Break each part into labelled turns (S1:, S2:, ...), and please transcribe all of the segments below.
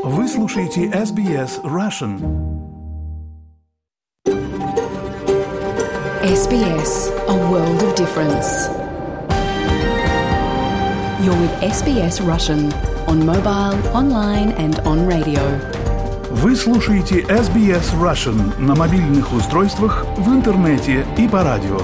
S1: Вы слушаете SBS Russian.
S2: SBS, a world of difference. You're with SBS Russian on mobile, online and on radio.
S1: Вы слушаете SBS Russian на мобильных устройствах, в интернете и по радио.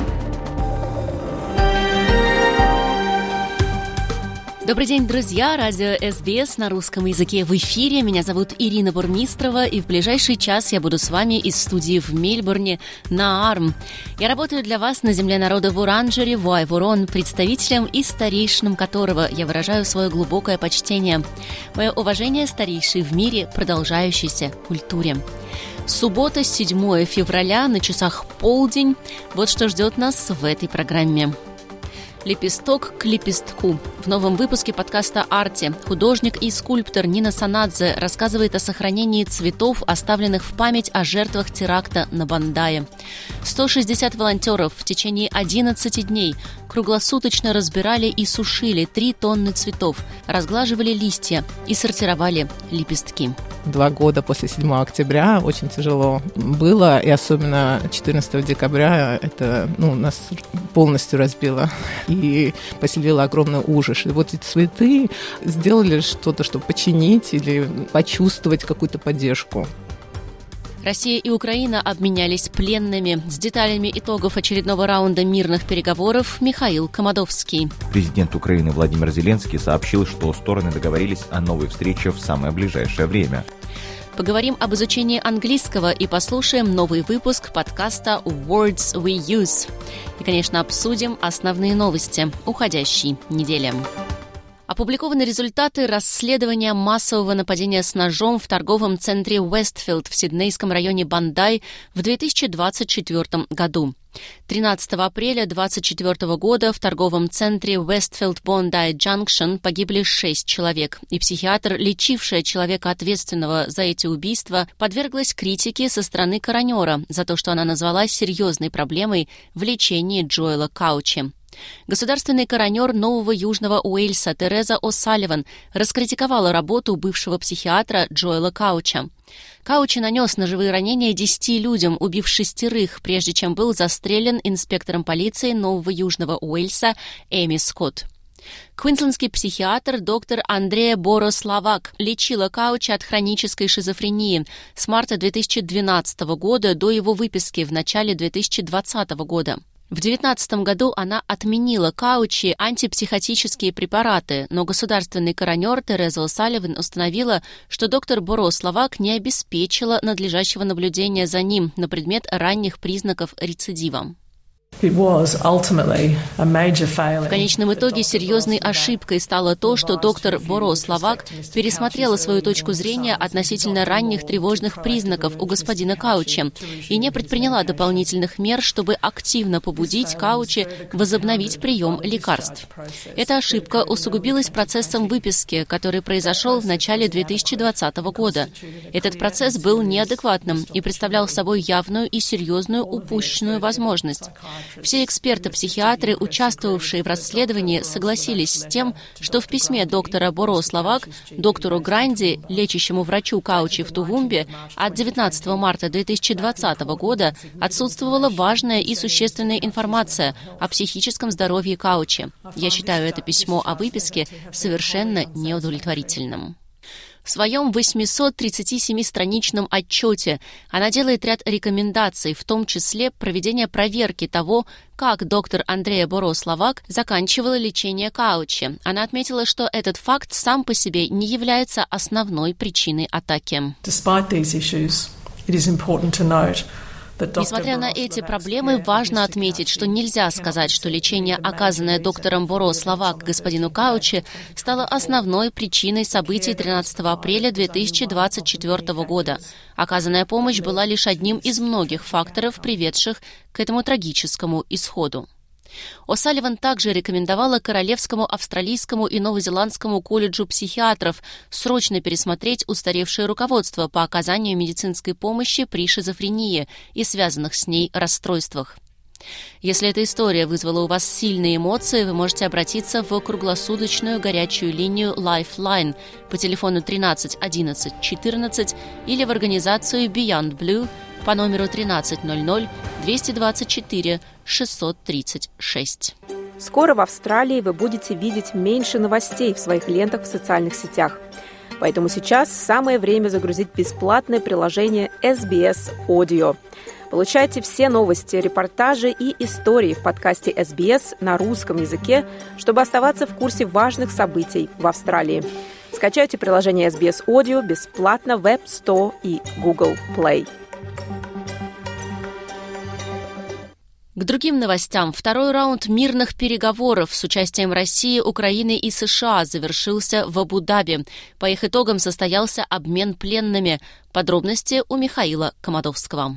S3: Добрый день, друзья! Радио SBS на русском языке в эфире. Меня зовут Ирина Бурмистрова, и в ближайший час я буду с вами из студии в Мельбурне на АРМ. Я работаю для вас на земле народа Вуранджери, Вуай-Вурон, представителем и старейшинам которого я выражаю свое глубокое почтение. Мое уважение старейшей в мире продолжающейся культуре. Суббота, 7 февраля, на часах полдень. Вот что ждет нас в этой программе. «Лепесток к лепестку». В новом выпуске подкаста «Арти» художник и скульптор Нина Санадзе рассказывает о сохранении цветов, оставленных в память о жертвах теракта на Бандае. 160 волонтеров в течение 11 дней круглосуточно разбирали и сушили 3 тонны цветов, разглаживали листья и сортировали лепестки.
S4: 2 года после 7 октября очень тяжело было, и особенно 14 декабря это нас полностью разбило и поселило огромный ужас. И вот эти цветы сделали что-то, чтобы починить или почувствовать какую-то поддержку.
S3: Россия и Украина обменялись пленными. С деталями итогов очередного раунда мирных переговоров Михаил Комадовский.
S5: Президент Украины Владимир Зеленский сообщил, что стороны договорились о новой встрече в самое ближайшее время.
S3: Поговорим об изучении английского и послушаем новый выпуск подкаста «Words We Use». И, конечно, обсудим основные новости уходящей недели. Опубликованы результаты расследования массового нападения с ножом в торговом центре Уэстфилд в сиднейском районе Бандай в 2024 году. 13 апреля 2024 года в торговом центре Westfield Bondi Junction погибли 6 человек, и психиатр, лечившая человека, ответственного за эти убийства, подверглась критике со стороны коронера за то, что она назвала серьезной проблемой в лечении Джоэла Каучи. Государственный коронер Нового Южного Уэльса Тереза О'Салливан раскритиковала работу бывшего психиатра Джоэла Кауча. Каучи нанес ножевые ранения 10 людям, убив 6, прежде чем был застрелен инспектором полиции Нового Южного Уэльса Эми Скотт. Квинслендский психиатр доктор Андреа Борославак лечила Кауча от хронической шизофрении с марта 2012 года до его выписки в начале 2020 года. В 2019 году она отменила Каучи антипсихотические препараты, но государственный коронер Тереза О'Салливан установила, что доктор Борославак не обеспечила надлежащего наблюдения за ним на предмет ранних признаков рецидива. В конечном итоге серьезной ошибкой стало то, что доктор Борославак пересмотрела свою точку зрения относительно ранних тревожных признаков у господина Каучи и не предприняла дополнительных мер, чтобы активно побудить Каучи возобновить прием лекарств. Эта ошибка усугубилась процессом выписки, который произошел в начале 2020 года. Этот процесс был неадекватным и представлял собой явную и серьезную упущенную возможность. Все эксперты-психиатры, участвовавшие в расследовании, согласились с тем, что в письме доктора Борославак доктору Гранди, лечащему врачу Каучи в Тувумбе, от 19 марта 2020 года отсутствовала важная и существенная информация о психическом здоровье Каучи. Я считаю это письмо о выписке совершенно неудовлетворительным. В своем 837-страничном отчете она делает ряд рекомендаций, в том числе проведение проверки того, как доктор Андреа Борославак заканчивала лечение Каучи. Она отметила, что этот факт сам по себе не является основной причиной атаки. Несмотря на эти проблемы, важно отметить, что нельзя сказать, что лечение, оказанное доктором Борославак господину Каучи, стало основной причиной событий 13 апреля 2024 года. Оказанная помощь была лишь одним из многих факторов, приведших к этому трагическому исходу. О'Салливан также рекомендовала Королевскому австралийскому и новозеландскому колледжу психиатров срочно пересмотреть устаревшее руководство по оказанию медицинской помощи при шизофрении и связанных с ней расстройствах. Если эта история вызвала у вас сильные эмоции, вы можете обратиться в круглосуточную горячую линию Lifeline по телефону 13 11 14 или в организацию Beyond Blue по номеру 1300 224 636.
S6: Скоро в Австралии вы будете видеть меньше новостей в своих лентах в социальных сетях. Поэтому сейчас самое время загрузить бесплатное приложение SBS Audio. Получайте все новости, репортажи и истории в подкасте SBS на русском языке, чтобы оставаться в курсе важных событий в Австралии. Скачайте приложение SBS Audio бесплатно в App Store и Google Play.
S3: К другим новостям. Второй раунд мирных переговоров с участием России, Украины и США завершился в Абу-Даби. По их итогам состоялся обмен пленными. Подробности у Михаила Комадовского.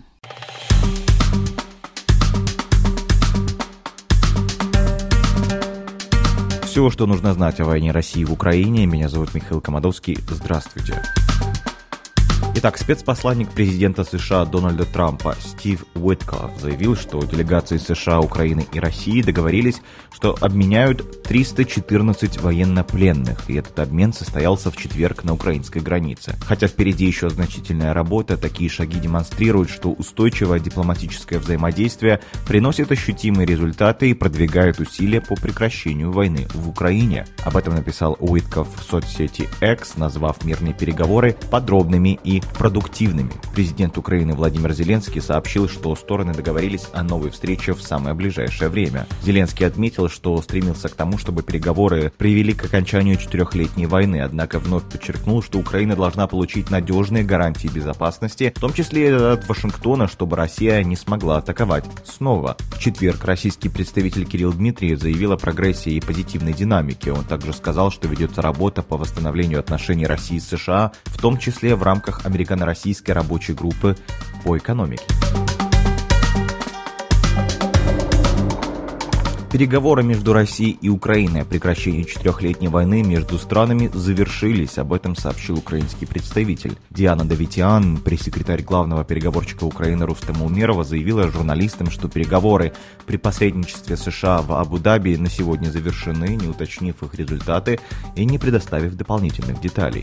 S5: Все, что нужно знать о войне России в Украине. Меня зовут Михаил Комадовский. Здравствуйте. Итак, спецпосланник президента США Дональда Трампа Стив Уиткоф заявил, что делегации США, Украины и России договорились, что обменяют 314 военнопленных, и этот обмен состоялся в четверг на украинской границе. Хотя впереди еще значительная работа, такие шаги демонстрируют, что устойчивое дипломатическое взаимодействие приносит ощутимые результаты и продвигает усилия по прекращению войны в Украине. Об этом написал Уиткоф в соцсети X, назвав мирные переговоры подробными и продуктивными. Президент Украины Владимир Зеленский сообщил, что стороны договорились о новой встрече в самое ближайшее время. Зеленский отметил, что стремился к тому, чтобы переговоры привели к окончанию 4-летней войны, однако вновь подчеркнул, что Украина должна получить надежные гарантии безопасности, в том числе и от Вашингтона, чтобы Россия не смогла атаковать снова. В четверг российский представитель Кирилл Дмитриев заявил о прогрессе и позитивной динамике. Он также сказал, что ведется работа по восстановлению отношений России с США, в том числе в рамках американо-российской рабочей группы по экономике. Переговоры между Россией и Украиной о прекращении 4-летней войны между странами завершились, об этом сообщил украинский представитель. Диана Давитиан, пресс-секретарь главного переговорщика Украины Рустема Умерова, заявила журналистам, что переговоры при посредничестве США в Абу-Даби на сегодня завершены, не уточнив их результаты и не предоставив дополнительных деталей.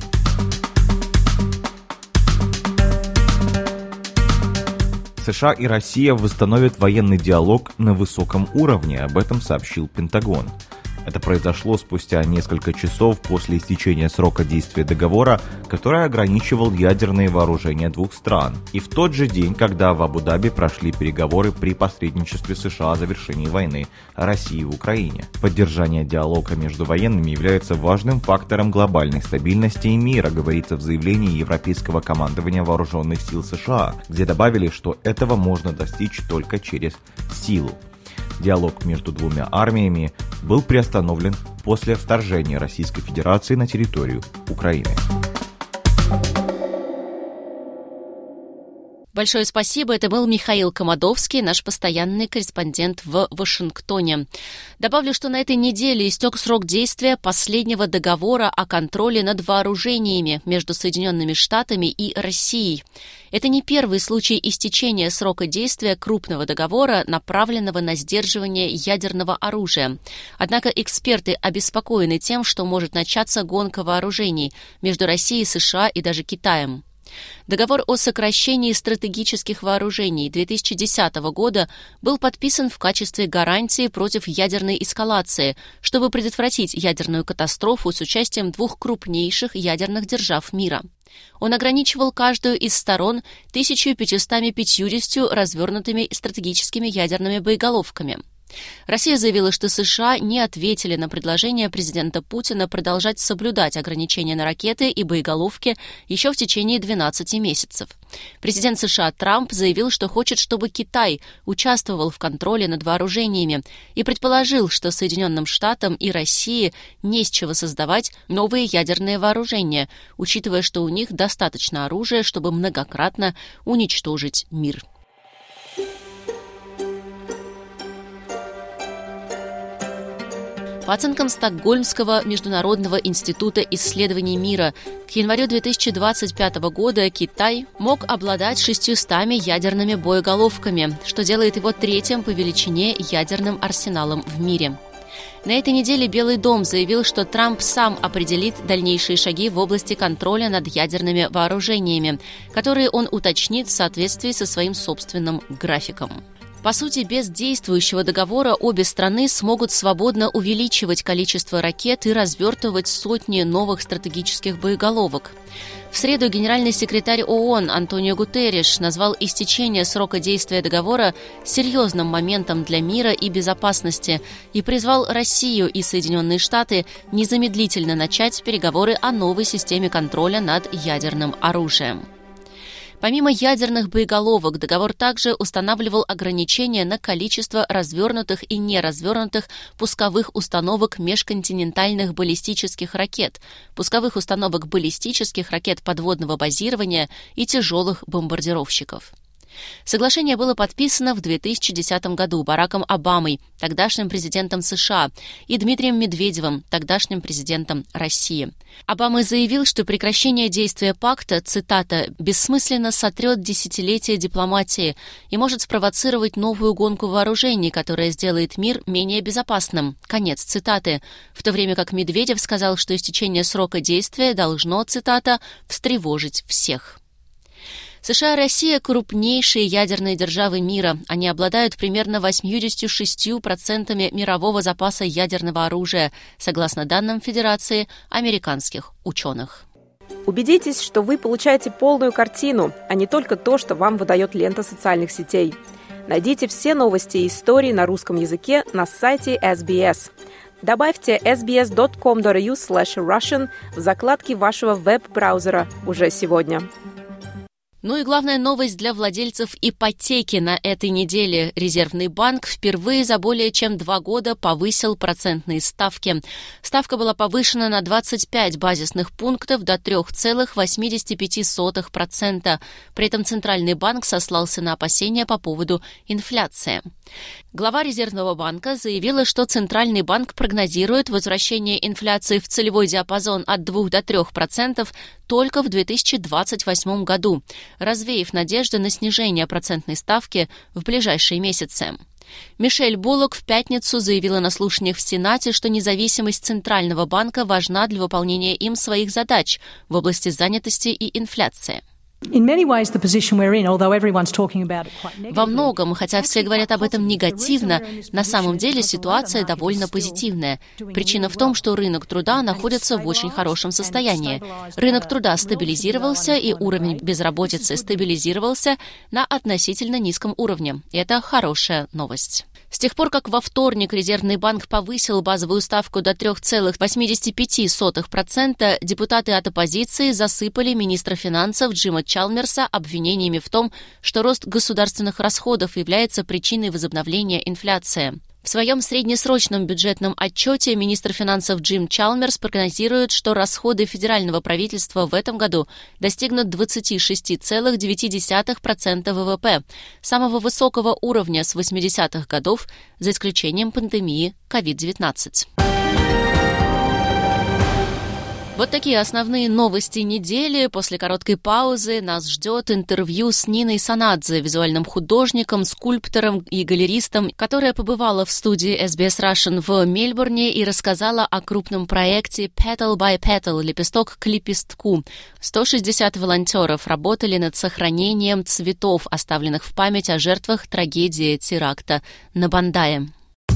S5: США и Россия восстановят военный диалог на высоком уровне, об этом сообщил Пентагон. Это произошло спустя несколько часов после истечения срока действия договора, который ограничивал ядерные вооружения двух стран. И в тот же день, когда в Абу-Даби прошли переговоры при посредничестве США о завершении войны России в Украине. Поддержание диалога между военными является важным фактором глобальной стабильности и мира, говорится в заявлении Европейского командования вооруженных сил США, где добавили, что этого можно достичь только через силу. Диалог между двумя армиями был приостановлен после вторжения Российской Федерации на территорию Украины.
S3: Большое спасибо. Это был Михаил Комадовский, наш постоянный корреспондент в Вашингтоне. Добавлю, что на этой неделе истек срок действия последнего договора о контроле над вооружениями между Соединенными Штатами и Россией. Это не первый случай истечения срока действия крупного договора, направленного на сдерживание ядерного оружия. Однако эксперты обеспокоены тем, что может начаться гонка вооружений между Россией, США и даже Китаем. Договор о сокращении стратегических вооружений 2010 года был подписан в качестве гарантии против ядерной эскалации, чтобы предотвратить ядерную катастрофу с участием двух крупнейших ядерных держав мира. Он ограничивал каждую из сторон 1550 развернутыми стратегическими ядерными боеголовками. Россия заявила, что США не ответили на предложение президента Путина продолжать соблюдать ограничения на ракеты и боеголовки еще в течение 12 месяцев. Президент США Трамп заявил, что хочет, чтобы Китай участвовал в контроле над вооружениями и предположил, что Соединенным Штатам и России не с чего создавать новые ядерные вооружения, учитывая, что у них достаточно оружия, чтобы многократно уничтожить мир. По оценкам Стокгольмского международного института исследований мира, к январю 2025 года Китай мог обладать 600 ядерными боеголовками, что делает его третьим по величине ядерным арсеналом в мире. На этой неделе Белый дом заявил, что Трамп сам определит дальнейшие шаги в области контроля над ядерными вооружениями, которые он уточнит в соответствии со своим собственным графиком. По сути, без действующего договора обе страны смогут свободно увеличивать количество ракет и развертывать сотни новых стратегических боеголовок. В среду генеральный секретарь ООН Антонио Гутерриш назвал истечение срока действия договора серьезным моментом для мира и безопасности и призвал Россию и Соединенные Штаты незамедлительно начать переговоры о новой системе контроля над ядерным оружием. Помимо ядерных боеголовок, договор также устанавливал ограничения на количество развернутых и неразвернутых пусковых установок межконтинентальных баллистических ракет, пусковых установок баллистических ракет подводного базирования и тяжелых бомбардировщиков. Соглашение было подписано в 2010 году Бараком Обамой, тогдашним президентом США, и Дмитрием Медведевым, тогдашним президентом России. Обама заявил, что прекращение действия пакта, цитата, «бессмысленно сотрет десятилетия дипломатии и может спровоцировать новую гонку вооружений, которая сделает мир менее безопасным». Конец цитаты. В то время как Медведев сказал, что истечение срока действия должно, цитата, «встревожить всех». США и Россия – крупнейшие ядерные державы мира. Они обладают примерно 86% мирового запаса ядерного оружия, согласно данным Федерации американских ученых.
S6: Убедитесь, что вы получаете полную картину, а не только то, что вам выдает лента социальных сетей. Найдите все новости и истории на русском языке на сайте SBS. Добавьте sbs.com.au/russian в закладке вашего веб-браузера уже сегодня.
S3: Ну и главная новость для владельцев ипотеки на этой неделе. Резервный банк впервые за более чем 2 года повысил процентные ставки. Ставка была повышена на 25 базисных пунктов до 3,85%. При этом Центральный банк сослался на опасения по поводу инфляции. Глава Резервного банка заявила, что Центральный банк прогнозирует возвращение инфляции в целевой диапазон от 2 до 3% только в 2028 году, развеяв надежды на снижение процентной ставки в ближайшие месяцы. Мишель Буллок в пятницу заявила на слушаниях в Сенате, что независимость Центрального банка важна для выполнения им своих задач в области занятости и инфляции. Во многом, хотя все говорят об этом негативно, на самом деле ситуация довольно позитивная. Причина в том, что рынок труда находится в очень хорошем состоянии. Рынок труда стабилизировался, и уровень безработицы стабилизировался на относительно низком уровне. Это хорошая новость. С тех пор, как во вторник Резервный банк повысил базовую ставку до 3,85%, депутаты от оппозиции засыпали министра финансов Джима Чалмерса обвинениями в том, что рост государственных расходов является причиной возобновления инфляции. В своем среднесрочном бюджетном отчете министр финансов Джим Чалмерс прогнозирует, что расходы федерального правительства в этом году достигнут 26,9% ВВП, самого высокого уровня с 80-х годов, за исключением пандемии COVID-19. Вот такие основные новости недели. После короткой паузы нас ждет интервью с Ниной Санадзе, визуальным художником, скульптором и галеристом, которая побывала в студии SBS Russian в Мельбурне и рассказала о крупном проекте Petal by Petal, лепесток к лепестку. 160 волонтеров работали над сохранением цветов, оставленных в память о жертвах трагедии теракта на Бандае.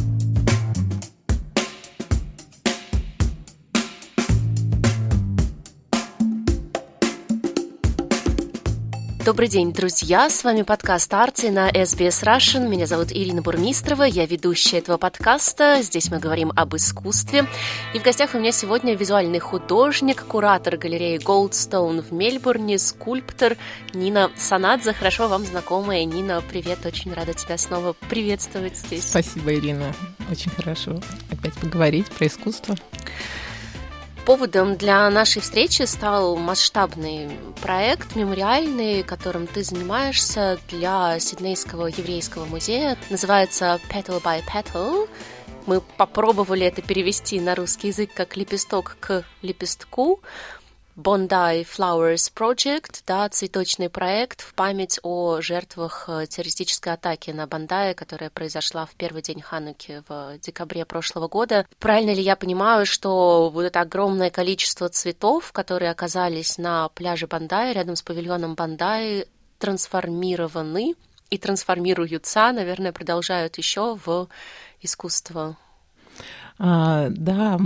S3: Добрый день, друзья! С вами подкаст «Арти» на SBS Russian. Меня зовут Ирина Бурмистрова, я ведущая этого подкаста. Здесь мы говорим об искусстве. И в гостях у меня сегодня визуальный художник, куратор галереи Goldstone в Мельбурне, скульптор Нина Санадзе. Хорошо вам знакомая. Нина, привет, очень рада тебя снова приветствовать здесь.
S4: Спасибо, Ирина. Очень хорошо опять поговорить про искусство.
S3: Поводом для нашей встречи стал масштабный проект мемориальный, которым ты занимаешься для Сиднейского еврейского музея. Называется Petal by Petal. Мы попробовали это перевести на русский язык как «лепесток к лепестку». Bondi Flowers Project, да, цветочный проект в память о жертвах террористической атаки на Бондай, которая произошла в первый день Хануки в декабре прошлого года. Правильно ли я понимаю, что вот это огромное количество цветов, которые оказались на пляже Бондай, рядом с павильоном Бондай, трансформированы и трансформируются, наверное, продолжают еще в искусство?
S4: Да,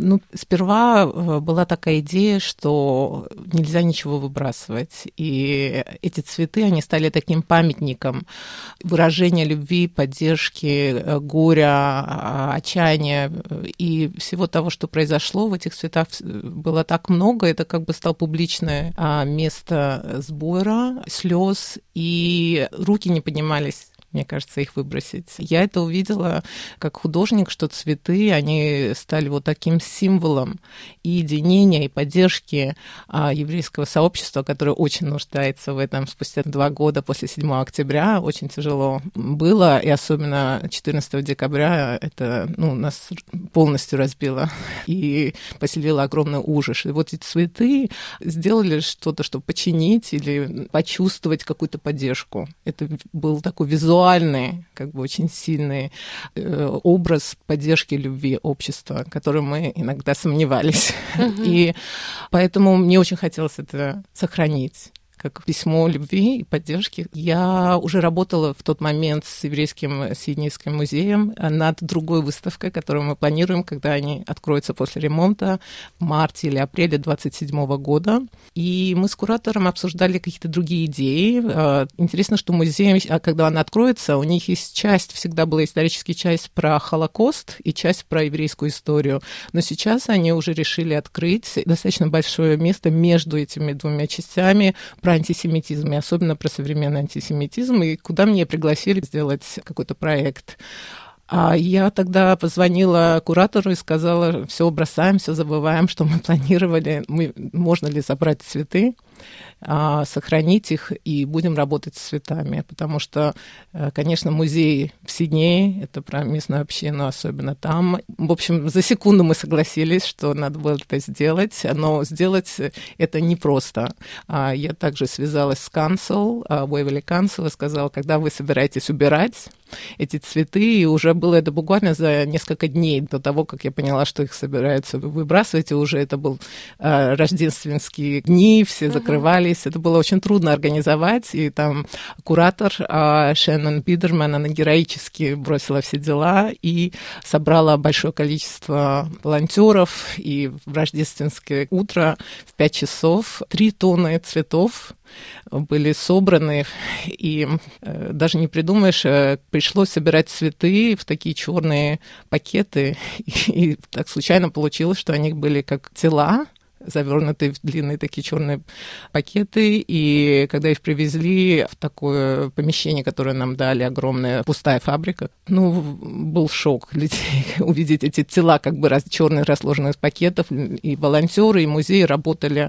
S4: сперва была такая идея, что нельзя ничего выбрасывать. И эти цветы, они стали таким памятником выражения любви, поддержки, горя, отчаяния и всего того, что произошло в этих цветах, было так много. Это как бы стало публичное место сбора, слез, и руки не поднимались, мне кажется, их выбросить. Я это увидела как художник, что цветы, они стали вот таким символом и единения, и поддержки еврейского сообщества, которое очень нуждается в этом. Спустя 2 года после 7 октября очень тяжело было, и особенно 14 декабря это нас полностью разбило и поселило огромный ужас. И вот эти цветы сделали что-то, чтобы починить или почувствовать какую-то поддержку. Это был такой визуальный, как бы очень сильный образ поддержки любви общества, в котором мы иногда сомневались. И поэтому мне очень хотелось это сохранить как письмо любви и поддержки. Я уже работала в тот момент с еврейским сионистским музеем над другой выставкой, которую мы планируем, когда они откроются после ремонта в марте или апреле 2027 года. И мы с куратором обсуждали какие-то другие идеи. Интересно, что музей, когда он откроется, у них есть часть, всегда была историческая часть про Холокост и часть про еврейскую историю. Но сейчас они уже решили открыть достаточно большое место между этими двумя частями про антисемитизм, и особенно про современный антисемитизм, и куда меня пригласили сделать какой-то проект. А я тогда позвонила куратору и сказала: все бросаем, все забываем, что мы планировали, можно ли забрать цветы, сохранить их, и будем работать с цветами, потому что, конечно, музей в Сиднее, это про местную общину, особенно там. В общем, за секунду мы согласились, что надо было это сделать, но сделать это непросто. Я также связалась с Council, Waverley Council, и сказала: когда вы собираетесь убирать эти цветы, и уже было это буквально за несколько дней до того, как я поняла, что их собираются выбрасывать, и уже это был рождественские дни, все закрывались. Это было очень трудно организовать, и там куратор Шеннон Бидерман, она героически бросила все дела и собрала большое количество волонтеров, и в рождественское утро в 5 часов 3 тонны цветов были собраны, и даже не придумаешь, пришлось собирать цветы в такие черные пакеты, и так случайно получилось, что они были как тела, завернутые в длинные такие черные пакеты, и когда их привезли в такое помещение, которое нам дали, огромная пустая фабрика, был шок людей увидеть эти тела как бы черные, расложенные из пакетов, и волонтеры, и музеи работали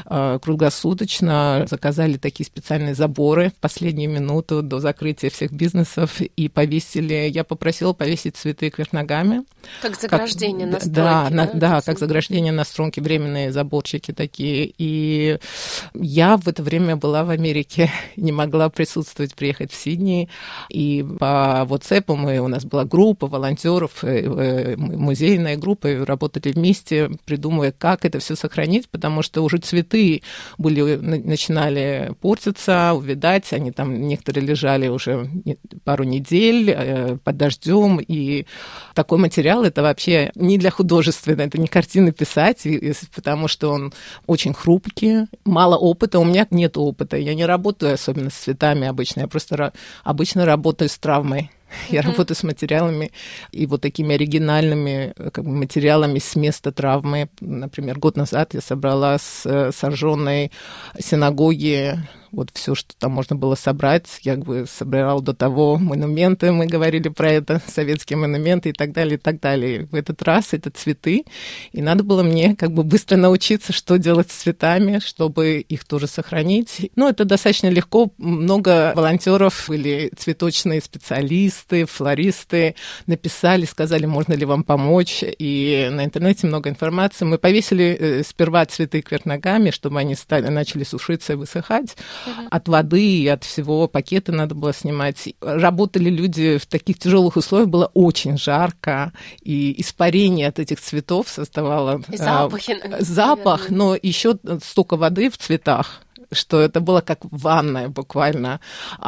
S4: круглосуточно, заказали такие специальные заборы в последнюю минуту до закрытия всех бизнесов и повесили, я попросила повесить цветы кверх ногами.
S3: Как заграждение на стройке.
S4: Да, как заграждение на стройке, временные заборчики такие. И я в это время была в Америке, не могла присутствовать, приехать в Сидней. И по WhatsApp у нас была группа волонтеров, музейная группа, и работали вместе, придумывая, как это все сохранить, потому что уже цветы начинали портиться, увядать, они там некоторые лежали уже пару недель под дождем, и такой материал это вообще не для художественного, это не картины писать, потому что он очень хрупкий, мало опыта, у меня нет опыта, я не работаю особенно с цветами обычно, я просто обычно работаю с травмой. Я работаю с материалами и вот такими оригинальными материалами с места травмы. Например, год назад я собрала с сожженной синагоги Вот все, что там можно было собрать, я как бы собирал до того монументы, мы говорили про это, советские монументы и так далее, и так далее. В этот раз это цветы, и надо было мне как бы быстро научиться, что делать с цветами, чтобы их тоже сохранить. Ну, это достаточно легко. Много волонтеров были, цветочные специалисты, флористы, написали, сказали, можно ли вам помочь, и на интернете много информации. Мы повесили сперва цветы кверх ногами, чтобы они начали сушиться и высыхать. От воды и от всего пакета надо было снимать. Работали люди в таких тяжелых условиях, было очень жарко, и испарение от этих цветов создавало запах, но еще столько воды в цветах, что это было как ванная буквально.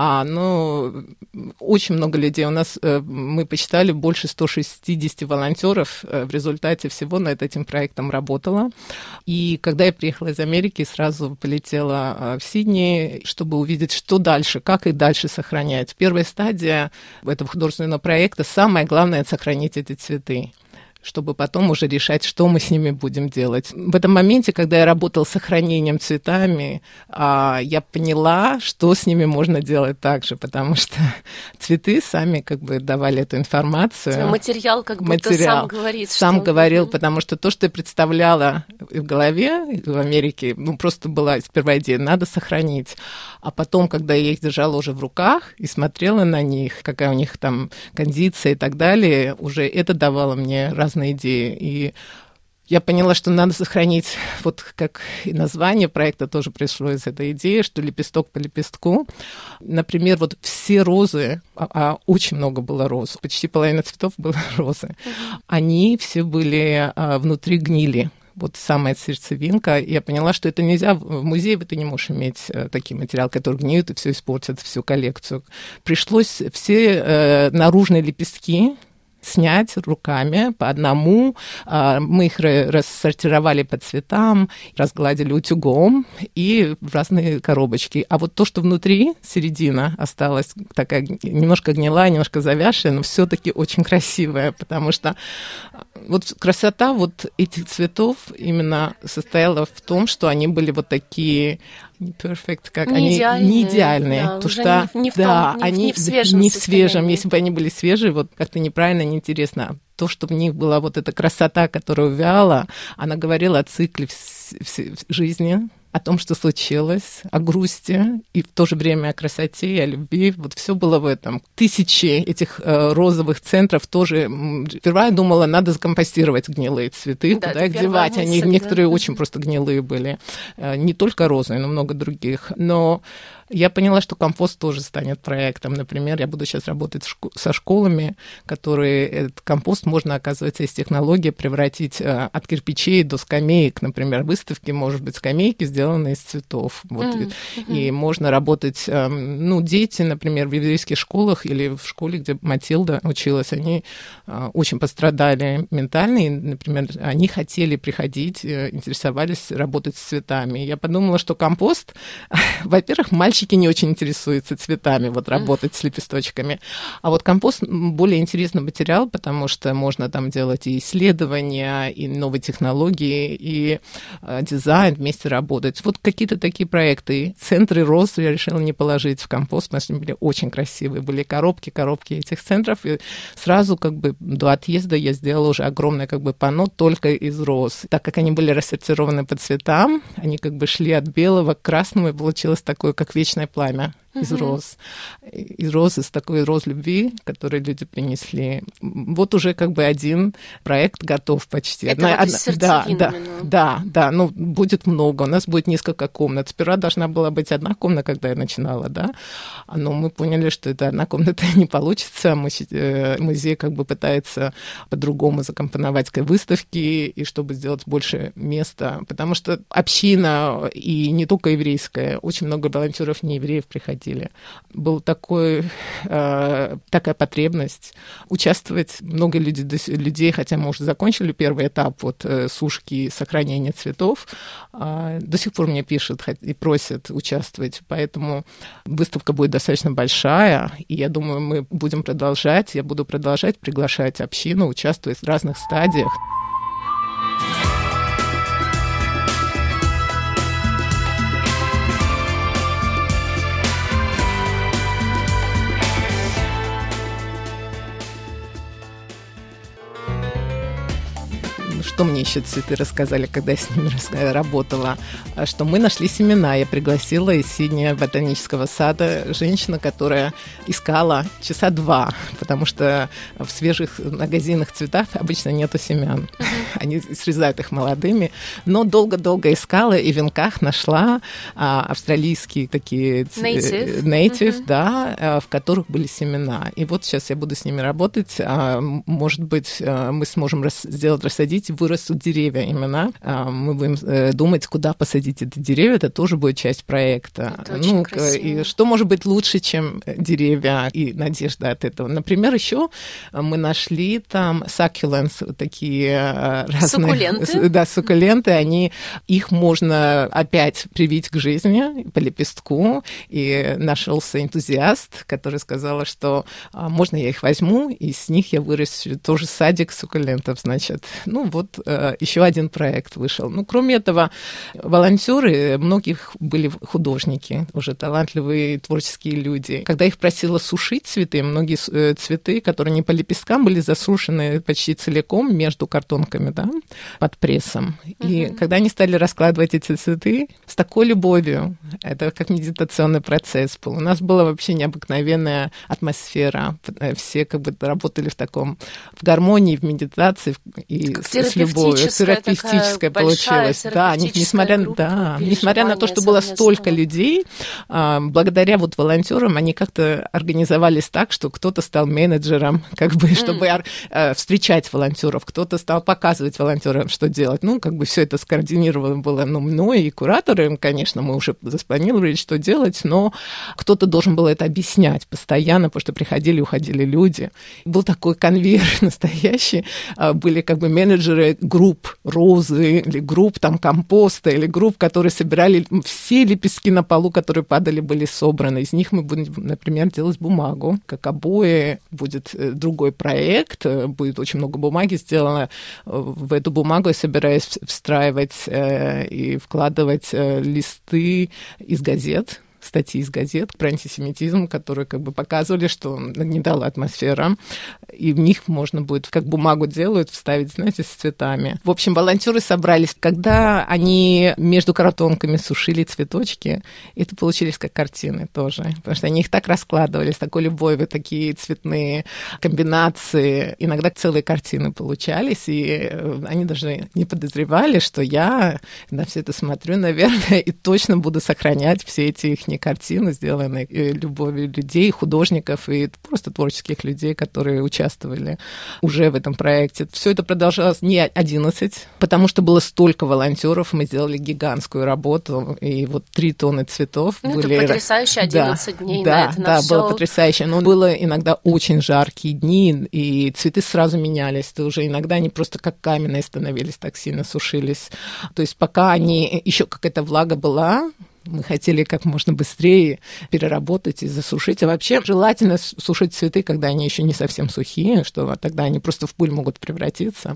S4: Очень много людей. У нас, мы посчитали, больше 160 волонтеров в результате всего над этим проектом работало. И когда я приехала из Америки, сразу полетела в Сидней, чтобы увидеть, что дальше, как их дальше сохранять. Первая стадия этого художественного проекта, самое главное — сохранить эти цветы, чтобы потом уже решать, что мы с ними будем делать. В этом моменте, когда я работала с сохранением цветами, я поняла, что с ними можно делать также, потому что цветы сами как бы давали эту информацию.
S3: Материал как будто сам говорит.
S4: Сам говорил, потому что то, что я представляла в голове в Америке, просто была сперва идея, надо сохранить. А потом, когда я их держала уже в руках и смотрела на них, какая у них там кондиция и так далее, уже это давало мне разные идеи. И я поняла, что надо сохранить, вот как и название проекта тоже пришло из этой идеи, что лепесток по лепестку. Например, вот все розы, очень много было роз, почти половина цветов было розы, они все были внутри гнили. Вот самая сердцевинка. Я поняла, что это нельзя, в музее ты не можешь иметь такие материалы, которые гниют и все испортят, всю коллекцию. Пришлось все наружные лепестки снять руками по одному. Мы их рассортировали по цветам, разгладили утюгом и в разные коробочки. А вот то, что внутри, середина осталась такая немножко гнилая, немножко завязшая, но все-таки очень красивая, потому что вот красота вот этих цветов именно состояла в том, что они были вот такие не perfect, как не идеальные,
S3: да,
S4: потому что
S3: не в
S4: свежем. Если бы они были свежие, вот как-то неправильно, неинтересно. То, что в них была вот эта красота, которая увяла, она говорила о цикле жизни, о том, что случилось, о грусти, и в то же время о красоте и о любви. Вот все было в этом. Тысячи этих розовых центров тоже. Сперва я думала, надо закомпостировать гнилые цветы, куда их девать. Они некоторые очень просто гнилые были. Не только розовые, но много других. Но я поняла, что компост тоже станет проектом. Например, я буду сейчас работать со школами, которые этот компост можно, оказывается, из технологии превратить от кирпичей до скамеек. Например, выставки, может быть, скамейки сделаны из цветов. Вот. И можно работать... дети, например, в еврейских школах или в школе, где Матильда училась, они очень пострадали ментально. И, например, они хотели приходить, интересовались работать с цветами. Я подумала, что компост... Во-первых, мальчики не очень интересуются цветами, вот работать с лепесточками. А вот компост более интересный материал, потому что можно там делать и исследования, и новые технологии, и дизайн, вместе работать. Вот какие-то такие проекты. Центры роз я решила не положить в компост, потому что они были очень красивые. Были коробки этих центров. И сразу как бы до отъезда я сделала уже огромное как бы панно только из роз. Так как они были рассортированы по цветам, они как бы шли от белого к красному, и получилось такое, как вечное пламя из роз. Из такой роз любви, которую люди принесли. Вот уже как бы один проект готов почти.
S3: Это
S4: Да, будет много. У нас будет несколько комнат. Сперва должна была быть одна комната, когда я начинала, да. Но мы поняли, что это одна комната не получится. Музей как бы пытается по-другому закомпоновать выставки, и чтобы сделать больше места. Потому что община, и не только еврейская, очень много волонтеров неевреев приходили. Была такая потребность участвовать. Много людей, хотя мы уже закончили первый этап сушки и сохранения цветов, до сих пор мне пишут и просят участвовать. Поэтому выставка будет достаточно большая, и я думаю, мы будем продолжать. Я буду продолжать приглашать общину, участвовать в разных стадиях. что мне еще цветы рассказали, когда я с ними работала? Что мы нашли семена. Я пригласила из Сиднея ботанического сада женщину, которая искала часа 2, потому что в свежих магазинах цветов обычно нету семян. Они срезают их молодыми. Но долго-долго искала и в венках нашла австралийские такие native, да, в которых были семена. И вот сейчас я буду с ними работать. Может быть, мы сможем сделать рассадить, вырастут деревья именно. Мы будем думать, куда посадить эти деревья. Это тоже будет часть проекта.
S3: Это
S4: и что может быть лучше, чем деревья и надежда от этого? Например, еще мы нашли там succulents, такие разные...
S3: Суккуленты?
S4: Да, суккуленты. Их можно опять привить к жизни по лепестку. И нашелся энтузиаст, который сказал, что можно я их возьму, и с них я выращу тоже садик суккулентов, значит. Еще один проект вышел. Кроме этого, волонтеры, многих были художники, уже талантливые творческие люди. Когда их просила сушить цветы, многие цветы, которые не по лепесткам, были засушены почти целиком между картонками, да, под прессом. И когда они стали раскладывать эти цветы с такой любовью, это как медитационный процесс был. У нас была вообще необыкновенная атмосфера. Все как бы работали в гармонии, в медитации и с любовью. Терапевтическая получилась. Да, несмотря на то, что было столько людей, благодаря волонтерам они как-то организовались так, что кто-то стал менеджером, чтобы встречать волонтеров, кто-то стал показывать волонтерам, что делать. Все это скоординировано было мной и куратором. Конечно, мы уже запланировали, что делать, но кто-то должен был это объяснять постоянно, потому что приходили и уходили люди. Был такой конвейер настоящий. Были менеджеры групп розы, или групп компоста, или групп, которые собирали все лепестки на полу, которые падали, были собраны. Из них мы будем, например, делать бумагу. Как обои, будет другой проект, будет очень много бумаги сделано. В эту бумагу я собираюсь встраивать и вкладывать листы из газет, статьи из газет про антисемитизм, которые показывали, что нагнетала атмосфера, и в них можно будет, как бумагу делают, вставить, знаете, с цветами. В общем, волонтеры собрались. Когда они между картонками сушили цветочки, это получились как картины тоже, потому что они их так раскладывали, с такой любовью, такие цветные комбинации. Иногда целые картины получались, и они даже не подозревали, что я на все это смотрю, наверное, и точно буду сохранять все эти их картины, сделанные любовью людей, художников и просто творческих людей, которые участвовали уже в этом проекте. Все это продолжалось не 11, потому что было столько волонтеров, мы сделали гигантскую работу, и 3 тонны цветов были...
S3: Это потрясающе, 11 дней на это, на
S4: всё. Было потрясающе, но было иногда очень жаркие дни, и цветы сразу менялись, то уже иногда они просто как каменные становились, так сильно сушились. То есть пока они... Еще какая-то влага была, мы хотели как можно быстрее переработать и засушить. А вообще желательно сушить цветы, когда они еще не совсем сухие, что тогда они просто в пыль могут превратиться.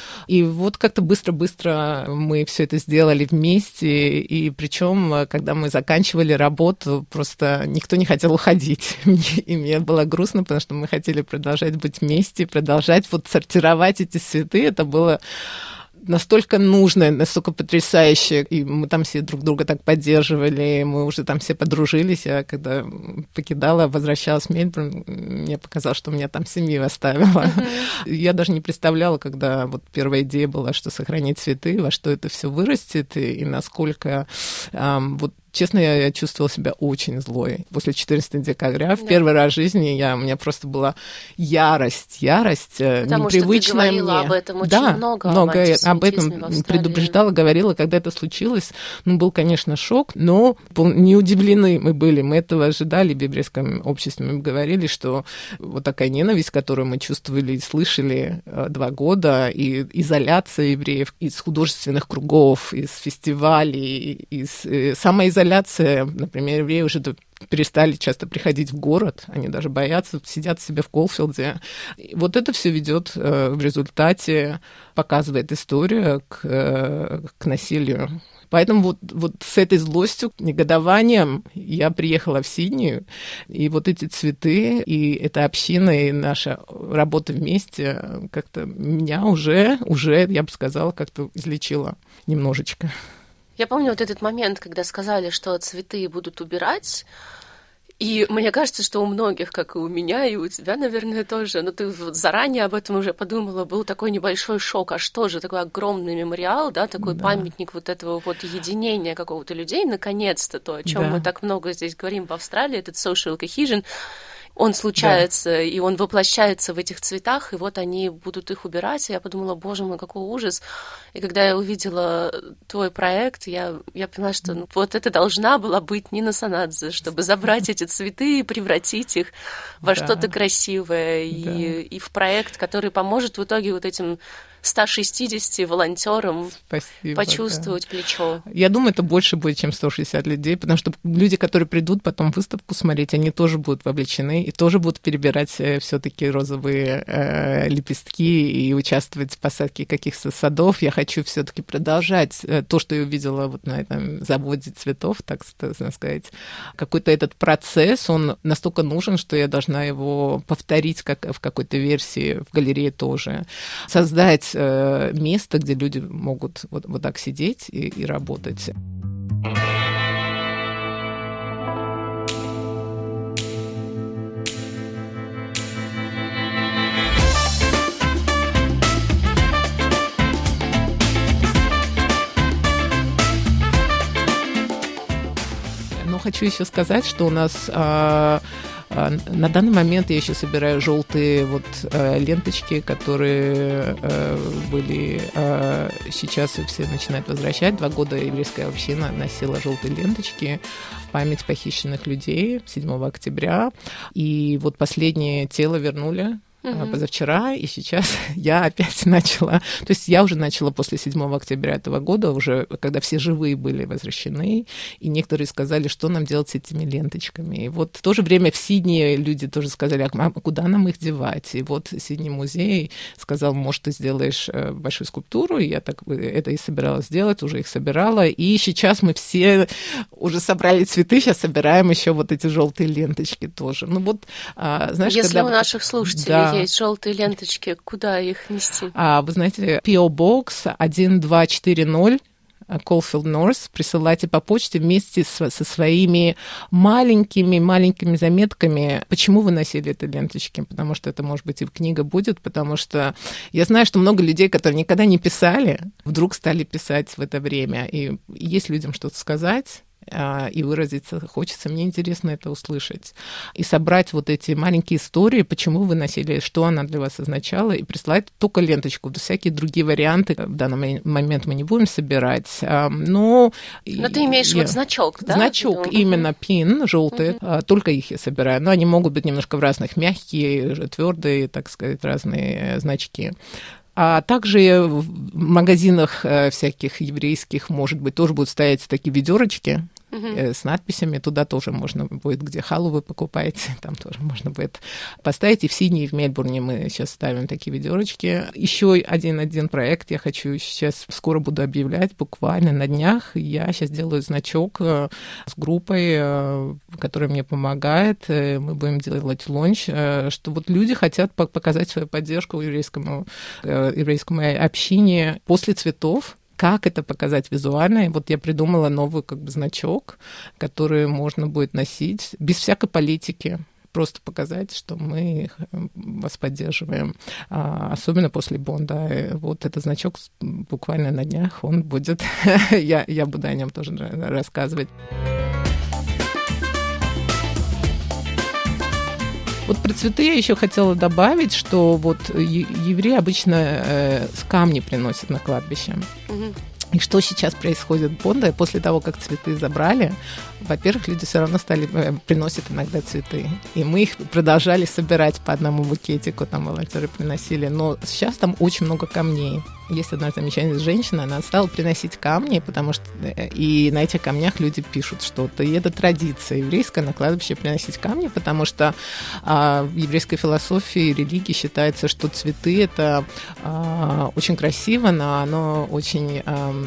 S4: И как-то быстро-быстро мы все это сделали вместе. И причем, когда мы заканчивали работу, просто никто не хотел уходить. И мне было грустно, потому что мы хотели продолжать быть вместе, продолжать сортировать эти цветы. Это было настолько нужное, настолько потрясающе, и мы там все друг друга так поддерживали, мы уже там все подружились, а когда покидала, возвращалась в Мельбурн, мне показалось, что меня там семью оставила. Я даже не представляла, когда первая идея была, что сохранить цветы, во что это все вырастет, и насколько честно, я чувствовала себя очень злой. После 14 декабря, в первый раз в жизни, у меня просто была ярость
S3: потому
S4: непривычная мне.
S3: Потому что ты говорила об этом очень много
S4: об этом предупреждала, говорила, когда это случилось. Был, конечно, шок, но не удивлены мы были. Мы этого ожидали в библейском обществе. Мы говорили, что такая ненависть, которую мы чувствовали и слышали 2 года, и изоляция евреев из художественных кругов, из фестивалей, из самоизоляция. Например, евреи уже перестали часто приходить в город, они даже боятся, сидят себе в Колфилде. Это все ведет в результате, показывает историю к насилию. Поэтому вот с этой злостью, негодованием я приехала в Сидней, и вот эти цветы, и эта община, и наша работа вместе как-то меня уже, я бы сказала, как-то излечила немножечко.
S7: Я помню вот этот момент, когда сказали, что цветы будут убирать. И мне кажется, что у многих, как и у меня, и у тебя, наверное, тоже, но ты вот заранее об этом уже подумала, был такой небольшой шок. А что же, такой огромный мемориал, да, такой памятник вот этого вот единения какого-то людей, наконец-то то, о чем мы так много здесь говорим в Австралии, этот social cohesion, он случается, и он воплощается в этих цветах, и вот они будут их убирать. И я подумала, боже мой, какой ужас. И когда я увидела твой проект, я поняла, что вот это должна была быть Нина Санадзе, чтобы забрать эти цветы и превратить их во что-то красивое, и в проект, который поможет в итоге вот этим 160 волонтерам почувствовать плечо.
S4: Я думаю, это больше будет, чем 160 людей, потому что люди, которые придут потом выставку смотреть, они тоже будут вовлечены и тоже будут перебирать все-таки розовые лепестки и участвовать в посадке каких-то садов. Я хочу все-таки продолжать то, что я увидела вот на этом заводе цветов, так сказать. Какой-то этот процесс, он настолько нужен, что я должна его повторить как в какой-то версии в галерее тоже. Создать место, где люди могут вот так сидеть и работать. Но хочу еще сказать, что у нас на данный момент я еще собираю желтые ленточки, которые были сейчас все начинают возвращать. 2 года еврейская община носила желтые ленточки в память похищенных людей 7 октября. И вот последнее тело вернули позавчера, и сейчас я опять начала, то есть я уже начала после 7 октября этого года, уже когда все живые были возвращены, и некоторые сказали, что нам делать с этими ленточками. И вот в то же время в Сиднее люди тоже сказали, а куда нам их девать? И вот Сидней музей сказал, может, ты сделаешь большую скульптуру, и я так это и собиралась сделать, уже их собирала, и сейчас мы все уже собрали цветы, сейчас собираем еще вот эти желтые ленточки тоже. Ну вот, знаешь,
S7: если у наших слушателей есть желтые ленточки, куда их нести?
S4: Вы знаете, P.O. Box 1240, Caulfield North, присылайте по почте вместе со своими маленькими заметками, почему вы носили эти ленточки, потому что это, может быть, и книга будет, потому что я знаю, что много людей, которые никогда не писали, вдруг стали писать в это время, и есть людям что-то сказать, и выразиться хочется, мне интересно это услышать. И собрать вот эти маленькие истории, почему вы носили, что она для вас означала, и прислать только ленточку. Всякие другие варианты в данный момент мы не будем собирать. Но ты
S7: имеешь вот значок, да?
S4: Значок, именно пин, желтый, только их я собираю. Но они могут быть немножко в разных, мягкие, твердые, так сказать, разные значки. А также в магазинах всяких еврейских, может быть, тоже будут стоять такие ведерочки с надписями. Туда тоже можно будет, где халу вы покупаете, там тоже можно будет поставить. И в Сиднее, и в Мельбурне мы сейчас ставим такие ведерочки. Еще один проект я хочу сейчас, скоро буду объявлять, буквально на днях. Я сейчас делаю значок с группой, которая мне помогает. Мы будем делать лонч, что вот люди хотят показать свою поддержку еврейскому общине после цветов. Как это показать визуально? И вот я придумала новый значок, который можно будет носить без всякой политики. Просто показать, что мы вас поддерживаем, особенно после Бонда. Вот этот значок буквально на днях, он будет... я буду о нем тоже рассказывать. Вот про цветы я еще хотела добавить, что вот евреи обычно камни приносят на кладбище. И что сейчас происходит в Бонде после того, как цветы забрали? Во-первых, люди все равно приносят иногда цветы. И мы их продолжали собирать по одному букетику, там волонтеры приносили. Но сейчас там очень много камней. Есть одна замечательная женщина, она стала приносить камни, потому что и на этих камнях люди пишут что-то. И это традиция еврейская на кладбище приносить камни, потому что в еврейской философии и религии считается, что цветы — это очень красиво, но оно очень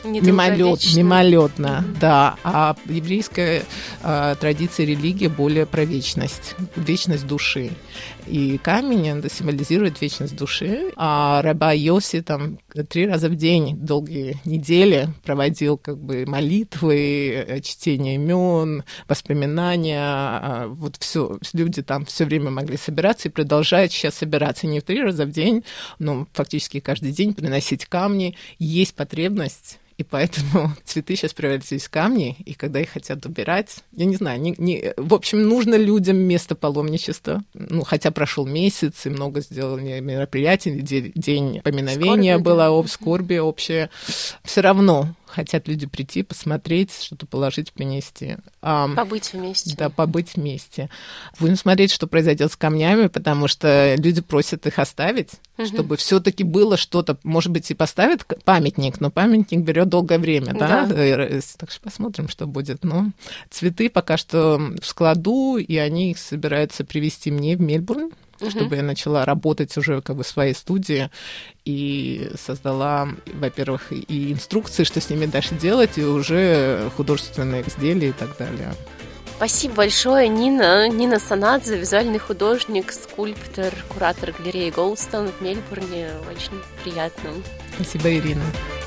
S4: мимолетно, да. А еврейская традиция религии более про вечность души. И камень, это символизирует вечность души. А раба Йоси там 3 раза в день, долгие недели проводил как бы молитвы, чтение имен, воспоминания. Вот все, люди там все время могли собираться и продолжают сейчас собираться не в 3 раза в день, но фактически каждый день приносить камни. Есть потребность. И поэтому цветы сейчас превратились в камни, и когда их хотят убирать, я не знаю, в общем, нужно людям место паломничества. Ну, хотя прошел месяц, и много сделали мероприятий, день поминовения было, скорби общее. Все равно хотят люди прийти, посмотреть, что-то положить, принести.
S7: Побыть вместе.
S4: Да, побыть вместе. Будем смотреть, что произойдет с камнями, потому что люди просят их оставить, чтобы все-таки было что-то. Может быть, и поставят памятник, но памятник берет долгое время, да? Так что посмотрим, что будет. Но цветы пока что в складу, и они их собираются привезти мне в Мельбурн, чтобы я начала работать уже как бы в своей студии и создала, во-первых, и инструкции, что с ними дальше делать, и уже художественные изделия и так далее.
S7: Спасибо большое, Нина. Нина Санадзе, визуальный художник, скульптор, куратор галереи Голдстоун в Мельбурне. Очень приятно.
S4: Спасибо, Ирина.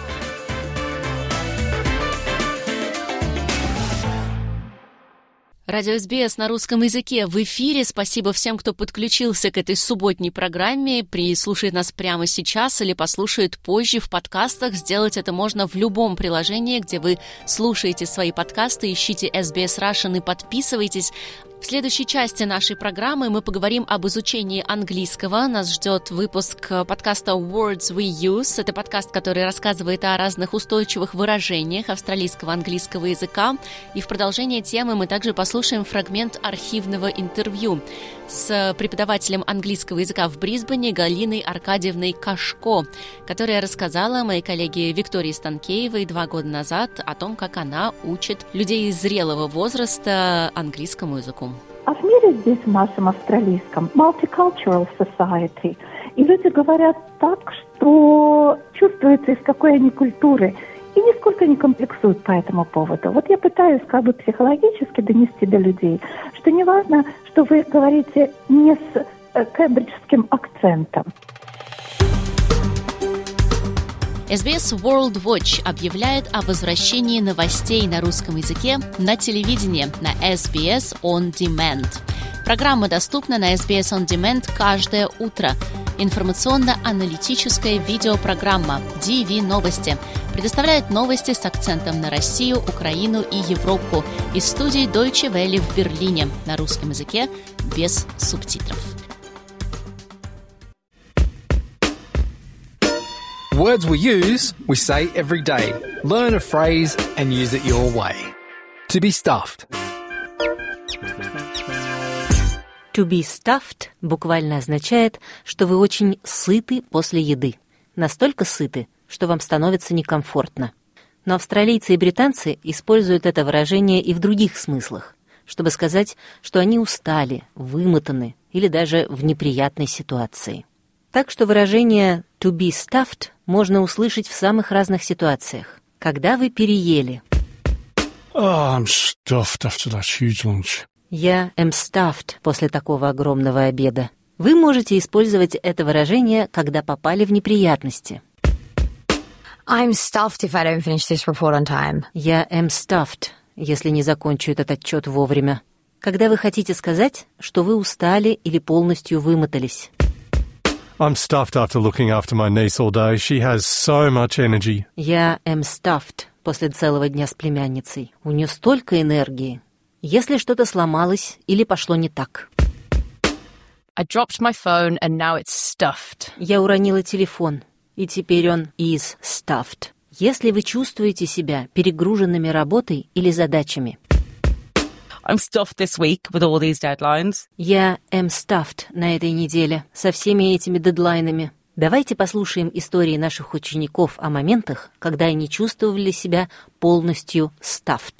S3: Радио СБС на русском языке в эфире. Спасибо всем, кто подключился к этой субботней программе, слушает нас прямо сейчас или послушает позже в подкастах. Сделать это можно в любом приложении, где вы слушаете свои подкасты. Ищите SBS Russian и подписывайтесь. В следующей части нашей программы мы поговорим об изучении английского. Нас ждет выпуск подкаста Words We Use. Это подкаст, который рассказывает о разных устойчивых выражениях австралийского английского языка. И в продолжение темы мы также послушаем фрагмент архивного интервью с преподавателем английского языка в Брисбене Галиной Аркадьевной Кашко, которая рассказала моей коллеге Виктории Станкеевой 2 года назад о том, как она учит людей зрелого возраста английскому языку.
S8: А в мире здесь, в нашем австралийском, multicultural society, и люди говорят так, что чувствуется, из какой они культуры, и нисколько не комплексуют по этому поводу. Вот я пытаюсь как бы психологически донести до людей, что не важно, что вы говорите не с кембриджским акцентом.
S3: SBS World Watch объявляет о возвращении новостей на русском языке на телевидении на SBS On Demand. Программа доступна на SBS On Demand каждое утро. Информационно-аналитическая видеопрограмма DV Новости предоставляет новости с акцентом на Россию, Украину и Европу из студии Deutsche Welle в Берлине на русском языке без субтитров.
S9: Words we use, we say every day. Learn a phrase and use it your way. To be stuffed.
S10: To be stuffed буквально означает, что вы очень сыты после еды. Настолько сыты, что вам становится некомфортно. Но австралийцы и британцы используют это выражение и в других смыслах, чтобы сказать, что они устали, вымотаны или даже в неприятной ситуации. Так что выражение to be stuffed можно услышать в самых разных ситуациях. Когда вы переели.
S11: Oh, I'm stuffed after that huge lunch.
S10: Я am stuffed после такого огромного обеда. Вы можете использовать это выражение, когда попали в неприятности.
S12: I'm stuffed if I don't finish this report on time.
S10: Я am stuffed, если не закончу этот отчет вовремя. Когда вы хотите сказать, что вы устали или полностью вымотались.
S11: I'm stuffed after looking after my niece all day. She has so much energy.
S10: Я am stuffed после целого дня с племянницей. У нее столько энергии. Если что-то сломалось или пошло не так.
S12: I dropped my phone and now it's stuffed.
S10: Я уронила телефон, и теперь он is stuffed. Если вы чувствуете себя перегруженными работой или задачами.
S13: I'm stuffed this week with all these deadlines.
S10: Я am stuffed на этой неделе со всеми этими дедлайнами. Давайте послушаем истории наших учеников о моментах, когда они чувствовали себя полностью stuffed.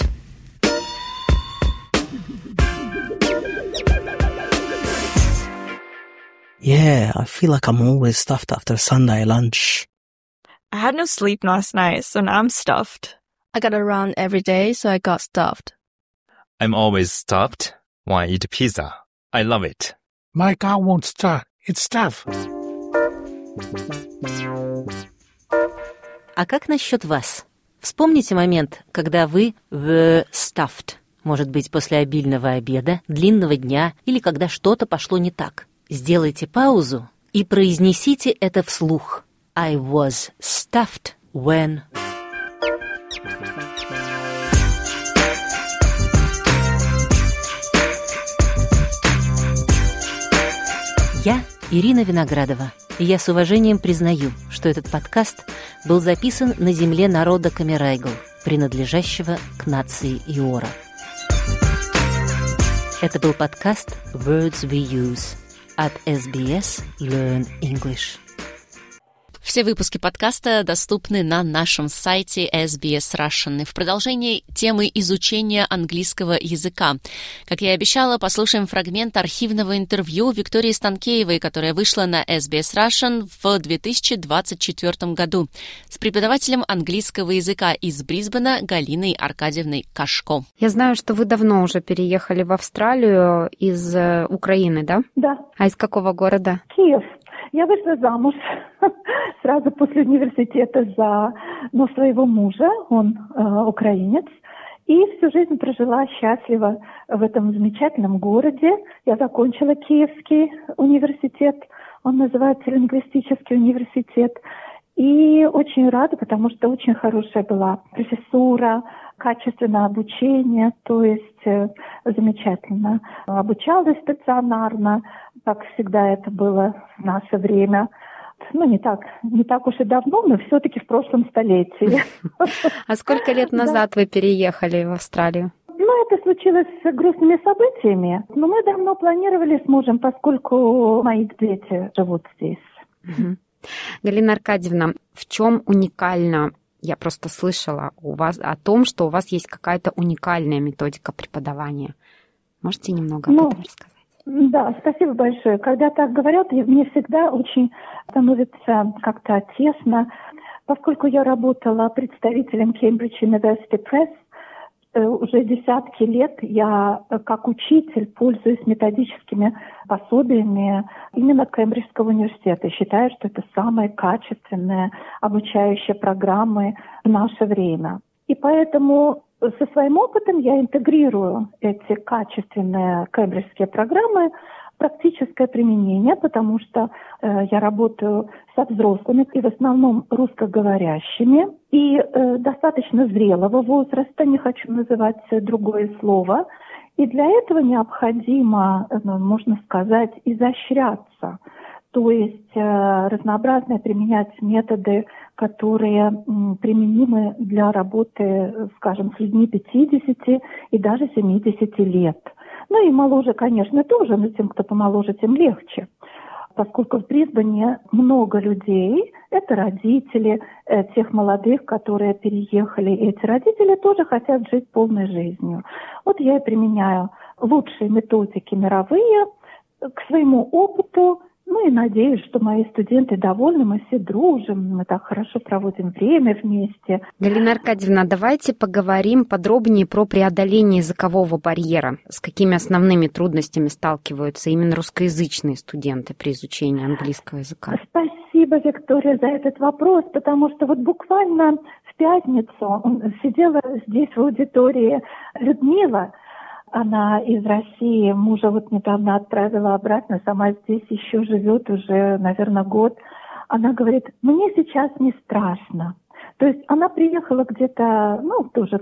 S14: Yeah, I feel like I'm always stuffed after Sunday lunch. I had no sleep last night, so now I'm stuffed.
S15: I got around every day, so I got stuffed.
S16: I'm always stuffed when I eat pizza. I love it.
S17: My car won't start. It's stuffed.
S10: А как насчет вас? Вспомните момент, когда вы were stuffed. Может быть, после обильного обеда, длинного дня или когда что-то пошло не так. Сделайте паузу и произнесите это вслух. I was stuffed when... Я Ирина Виноградова, и я с уважением признаю, что этот подкаст был записан на земле народа Камерайгл, принадлежащего к нации Иора. Это был подкаст Words We Use от SBS Learn English.
S3: Все выпуски подкаста доступны на нашем сайте SBS Russian. И в продолжении темы изучения английского языка. Как я и обещала, послушаем фрагмент архивного интервью Виктории Станкеевой, которое вышло на SBS Russian в 2024 году с преподавателем английского языка из Брисбена Галиной Аркадьевной Кашко.
S18: Я знаю, что вы давно уже переехали в Австралию из Украины, да?
S8: Да.
S18: А из какого города?
S8: Киев. Я вышла замуж сразу после университета за своего мужа, он украинец, и всю жизнь прожила счастливо в этом замечательном городе. Я закончила Киевский университет, он называется лингвистический университет, и очень рада, потому что очень хорошая была профессура, качественное обучение, то есть замечательно. Обучалась стационарно, как всегда это было в наше время. Не так уж и давно, но все-таки в прошлом столетии.
S18: А сколько лет назад вы переехали в Австралию?
S8: Это случилось с грустными событиями. Но мы давно планировали с мужем, поскольку мои дети живут здесь.
S18: Галина Аркадьевна, в чем уникально? Я просто слышала у вас о том, что у вас есть какая-то уникальная методика преподавания. Можете немного об этом рассказать?
S8: Да, спасибо большое. Когда так говорят, мне всегда очень становится как-то тесно, поскольку я работала представителем Cambridge University Press, уже десятки лет я как учитель пользуюсь методическими пособиями именно Кембриджского университета. Считаю, что это самые качественные обучающие программы в наше время. И поэтому со своим опытом я интегрирую эти качественные кембриджские программы в практическое применение, потому что я работаю со взрослыми и в основном русскоговорящими и достаточно зрелого возраста, не хочу называть другое слово. И для этого необходимо, можно сказать, изощряться, то есть разнообразные применять методы, которые применимы для работы, скажем, с людьми 50 и даже 70 лет. И моложе, конечно, тоже, но тем, кто помоложе, тем легче. Поскольку в Брисбене много людей, это родители тех молодых, которые переехали. И эти родители тоже хотят жить полной жизнью. Вот я и применяю лучшие методики мировые к своему опыту. И надеюсь, что мои студенты довольны, мы все дружим, мы так хорошо проводим время вместе.
S18: Галина Аркадьевна, давайте поговорим подробнее про преодоление языкового барьера. С какими основными трудностями сталкиваются именно русскоязычные студенты при изучении английского языка?
S8: Спасибо, Виктория, за этот вопрос, потому что буквально в пятницу сидела здесь в аудитории Людмила. Она из России, мужа недавно отправила обратно, сама здесь еще живет уже, наверное, год. Она говорит, мне сейчас не страшно. То есть она приехала где-то, тоже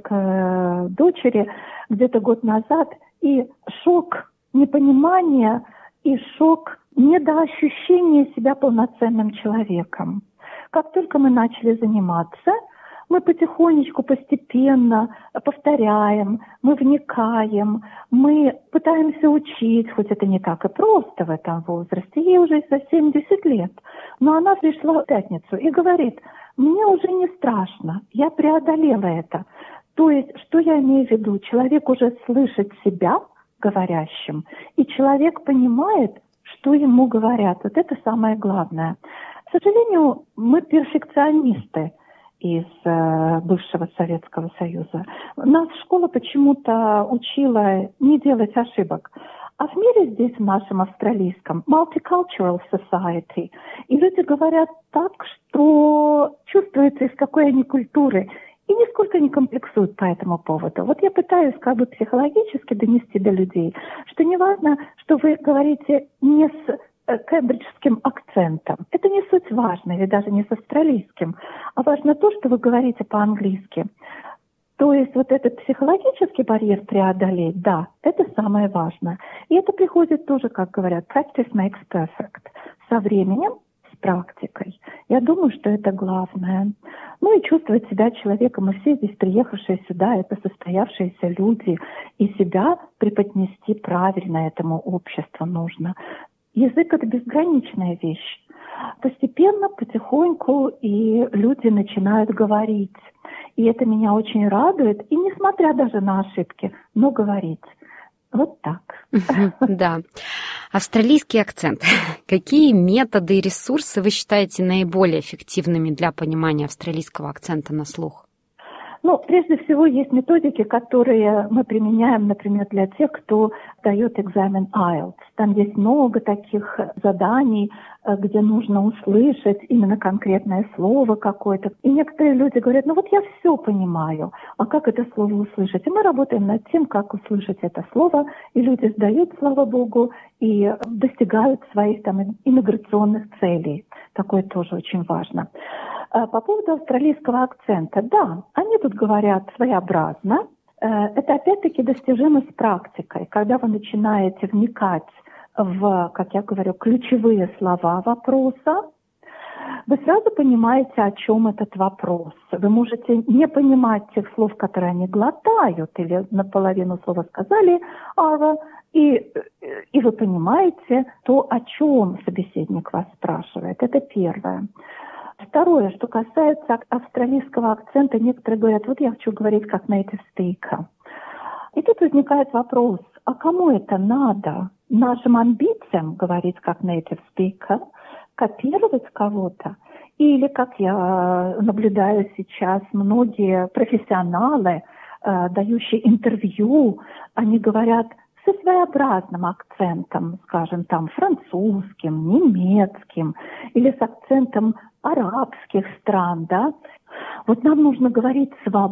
S8: к дочери, где-то год назад, и шок непонимания, и шок недоощущения себя полноценным человеком. Как только мы начали заниматься, мы потихонечку, постепенно повторяем, мы вникаем, мы пытаемся учить, хоть это не так и просто в этом возрасте, ей уже за 70 лет. Но она пришла в пятницу и говорит, мне уже не страшно, я преодолела это. То есть, что я имею в виду? Человек уже слышит себя говорящим, и человек понимает, что ему говорят. Вот это самое главное. сожалению, мы перфекционисты из бывшего Советского Союза. Нас школа почему-то учила не делать ошибок. А в мире здесь, в нашем австралийском, multicultural society, и люди говорят так, что чувствуется, из какой они культуры, и нисколько не комплексуют по этому поводу. Вот я пытаюсь как бы психологически донести до людей, что не важно, что вы говорите не с кембриджским акцентом. Это не суть важно, или даже не с австралийским, а важно то, что вы говорите по-английски. То есть вот этот психологический барьер преодолеть, да, это самое важное. И это приходит тоже, как говорят, practice makes perfect. Со временем, с практикой. Я думаю, что это главное. Ну и чувствовать себя человеком. Мы все здесь приехавшие сюда, это состоявшиеся люди. И себя преподнести правильно этому обществу нужно. Язык — это безграничная вещь. Постепенно, потихоньку и люди начинают говорить. И это меня очень радует. И несмотря даже на ошибки, но говорить. Вот так.
S18: Да. Австралийский акцент. Какие методы и ресурсы вы считаете наиболее эффективными для понимания австралийского акцента на слух?
S8: Ну, прежде всего, есть методики, которые мы применяем, например, для тех, кто дает экзамен IELTS. Там есть много таких заданий, где нужно услышать именно конкретное слово какое-то. И некоторые люди говорят, ну вот я все понимаю, а как это слово услышать? И мы работаем над тем, как услышать это слово, и люди сдают, слава богу, и достигают своих там иммиграционных целей. Такое тоже очень важно. По поводу австралийского акцента, да, они тут говорят своеобразно. Это опять-таки достижимо с практикой. Когда вы начинаете вникать в, как я говорю, ключевые слова вопроса, вы сразу понимаете, о чем этот вопрос. Вы можете не понимать тех слов, которые они глотают, или наполовину слова сказали «ара», и вы понимаете то, о чем собеседник вас спрашивает. Это первое. Второе, что касается австралийского акцента, некоторые говорят, вот я хочу говорить как native speaker. И тут возникает вопрос, а кому это надо? Нашим амбициям говорить как native speaker, копировать кого-то? Или, как я наблюдаю сейчас, многие профессионалы, дающие интервью, они говорят со своеобразным акцентом, скажем, там, французским, немецким, или с акцентом арабских стран, да. Вот нам нужно говорить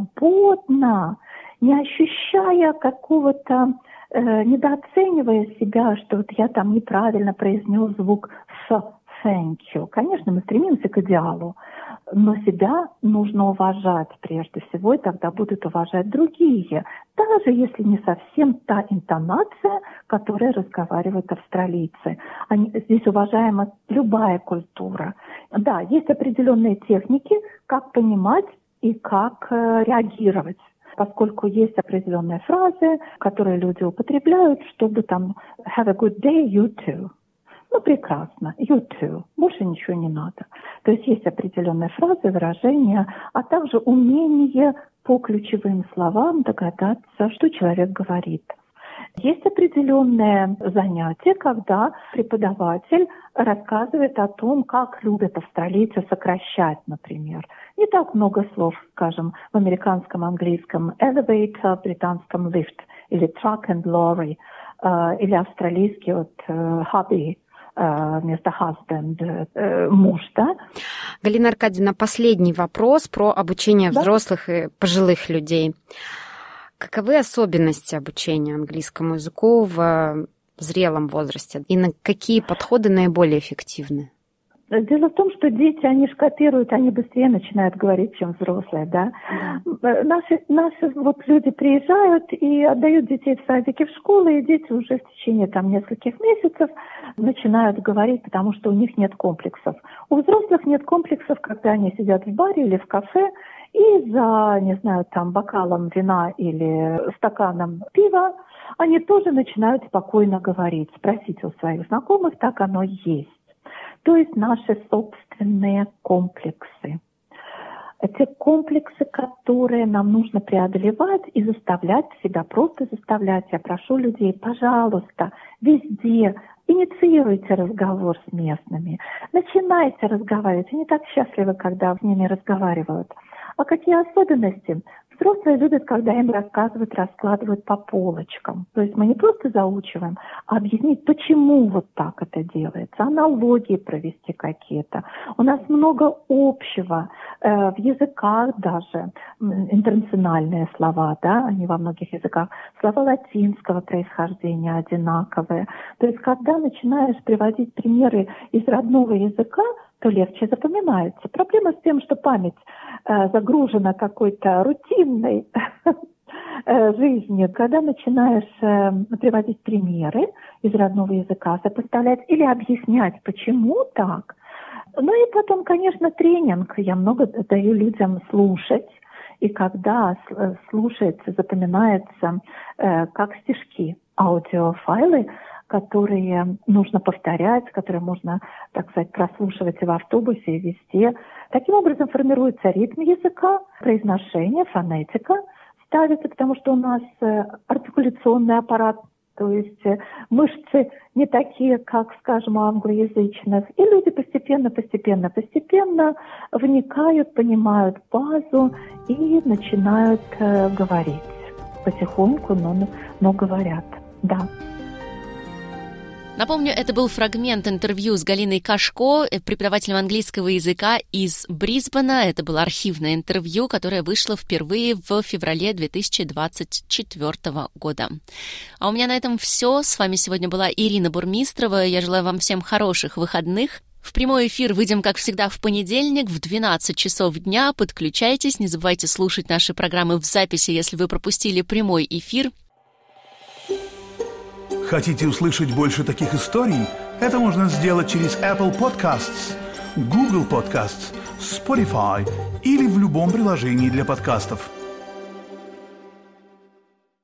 S8: свободно, не ощущая какого-то, недооценивая себя, что вот я там неправильно произнес звук «с», «thank you». Конечно, мы стремимся к идеалу, но себя нужно уважать прежде всего, и тогда будут уважать другие, даже если не совсем та интонация, которой разговаривают австралийцы. Здесь уважаема любая культура. Да, есть определенные техники, как понимать и как реагировать, поскольку есть определенные фразы, которые люди употребляют, чтобы там «have a good day, you too». Ну, прекрасно. You too. Больше ничего не надо. То есть есть определенные фразы, выражения, а также умение по ключевым словам догадаться, что человек говорит. Есть определенные занятия, когда преподаватель рассказывает о том, как любят австралийцы сокращать, например. Не так много слов, скажем, в американском английском elevator, в британском lift, или truck and lorry, или австралийский вот hubby, вместо husband, муж, да?
S18: Галина Аркадьевна, последний вопрос про обучение взрослых и пожилых людей. Каковы особенности обучения английскому языку в зрелом возрасте? И на какие подходы наиболее эффективны?
S8: Дело в том, что дети, они ж копируют, они быстрее начинают говорить, чем взрослые, да. Наши вот люди приезжают и отдают детей в садики, в школы, и дети уже в течение там нескольких месяцев начинают говорить, потому что у них нет комплексов. У взрослых нет комплексов, когда они сидят в баре или в кафе, и за, не знаю, там бокалом вина или стаканом пива они тоже начинают спокойно говорить. Спросите у своих знакомых, так оно есть. То есть наши собственные комплексы. Те комплексы, которые нам нужно преодолевать и заставлять себя, просто заставлять. Я прошу людей, пожалуйста, везде, Инициируйте разговор с местными, начинайте разговаривать. Они так счастливы, когда с ними разговаривают. А какие особенности? Взрослые любят, когда им рассказывают, раскладывают по полочкам. То есть мы не просто заучиваем, а объяснить, почему вот так это делается, аналогии провести какие-то. У нас много общего в языках даже, интернациональные слова, да, они во многих языках, слова латинского происхождения одинаковые. То есть когда начинаешь приводить примеры из родного языка, то легче запоминается. Проблема с тем, что память загружена какой-то рутинной жизнью. Когда начинаешь приводить примеры из родного языка, сопоставлять или объяснять, почему так. Ну и потом, конечно, тренинг. Я много даю людям слушать. И когда слушается, запоминается как стишки, аудиофайлы, которые нужно повторять, которые можно, так сказать, прослушивать и в автобусе, и везде. Таким образом формируется ритм языка, произношение, фонетика ставится, потому что у нас артикуляционный аппарат, то есть мышцы не такие, как, скажем, у англоязычных. И люди постепенно вникают, понимают базу и начинают говорить. Потихоньку, но говорят, да.
S3: Напомню, это был фрагмент интервью с Галиной Кашко, преподавателем английского языка из Брисбена. Это было архивное интервью, которое вышло впервые в феврале 2024 года. А у меня на этом все. С вами сегодня была Ирина Бурмистрова. Я желаю вам всем хороших выходных. В прямой эфир выйдем, как всегда, в понедельник в 12 часов дня. Подключайтесь, не забывайте слушать наши программы в записи, если вы пропустили прямой эфир.
S1: Хотите услышать больше таких историй? Это можно сделать через Apple Podcasts, Google Podcasts, Spotify или в любом приложении для подкастов.